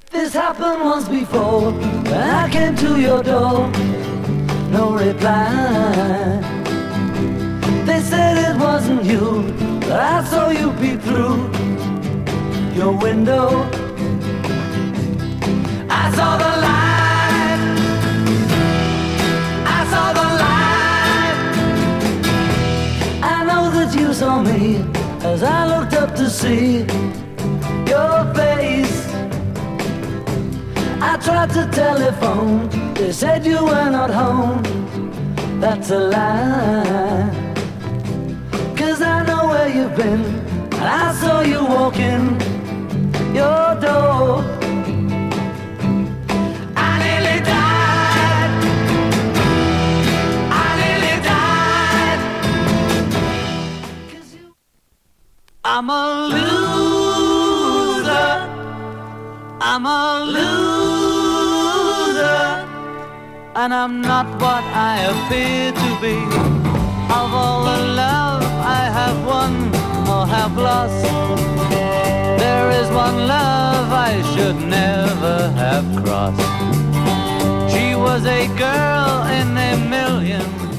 This happened once before, when I came to your door. No reply. They said it wasn't you, but I saw you peep through your window. I saw the light. I saw the light. I know that you saw me as I looked up to see your face. I tried to telephone, they said you were not home. That's a lie, 'cause I know where you've been, and I saw you walking your door. I nearly died. I nearly died. 'Cause I'm a loser. I'm a loser, and I'm not what I appear to be. Of all the love I have won or have lost, there is one love I should never have crossed. She was a girl in a million,